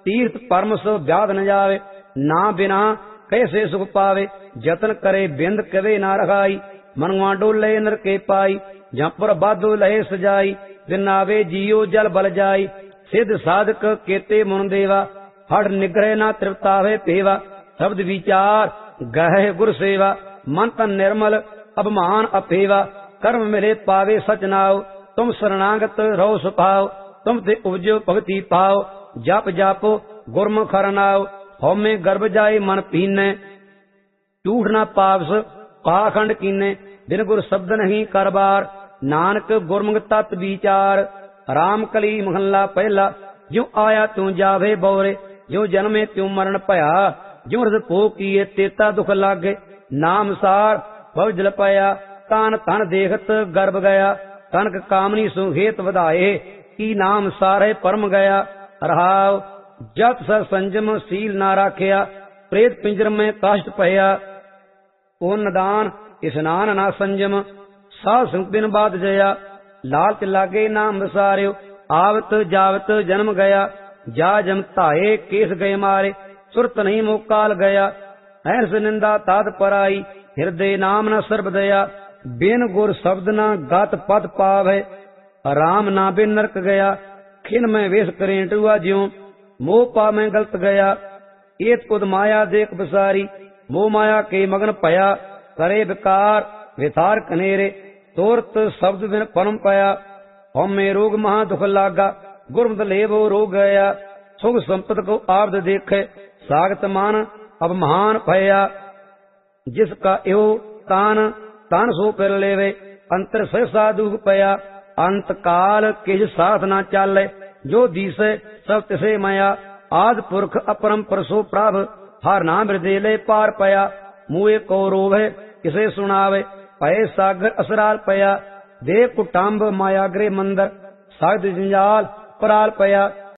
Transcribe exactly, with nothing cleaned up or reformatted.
तीर्थ परम सो व्याध न जावे, ना बिना कैसे सुख पावे, जतन करे बिंद कवे ना रखाई, मनुआ डोले नर के पाई, जपर बाधो लहे सजाई, दिनावे जियो जल बल जाई, सिद्ध साधक केते मुन देवा, हड़ निग्रह ना तृप्तावे पेवा, शब्द विचार गहे गुर सेवा, मन तन निर्मल अभिमान अपेवा, कर्म मिले पावे सच नाव, तुम शरणागत रहो सुभाव, तुम ते उपजो भगति पाओ, जप जापो गुरमुख हरनाओ, हौमे गर्भ जाए मन पीने, झूठ ना पावस पाखंड कीने, बिन गुर शब्द नहीं करबार, नानक गुरमुख तत् विचार। राम कली महला पहला, ज्यों आया त्यों जावे बौरे, ज्यों जन्मे त्यों मरण भया, ज्यों हृदय पो किए तेता दुख लागे, नाम सार भव जल पाया, तान तन देखत गर्भ गया, कनक कामनी सुहेत वधाए, की नाम सारे परम गया। रहाव जत सर संजम सील ना राखिया, प्रेत पिंजर में काष्ट पया, ओ नदान स्नान ना संजम, साध संग बिन बात जया, लालच लागे नाम विसार्यो, आवत जावत जन्म गया, जा जम धाये केस गए मारे, सुरत नहीं मोह काल गया, ऐस निंदा तात पराई, हृदय नाम न सर्ब दया, बिन गुर शब्द न गत पद पावे, राम ना बिन नरक गया, खिन में वेश करें टुआ ज्यों, मोह पा में गलत गया, एत कुद माया देख बसारी, मोह माया के मगन पया, करे विकार वितार कनेरे, तोरत शब्द बिन परम पाया, हमें रोग महा दुख लागा, गुरमत लेवो रोग गया, सुख संपत को आबद देखे, सागत मान अब महान भया, जिसका यो तान तान सो कर लेवे, अंतर सहसा दुख पया, अंत काल किस साथ ना चाले, जो दिसे सब तिसे माया, आद पुरख अपरम परसो प्राभ, हर नाम हृदय ले पार पया, मुए को रोवे किसे सुनावे, पय सागर असराल पया, देव कुटाम्ब माया गृह मंदर, साध जंजाल पराल पया,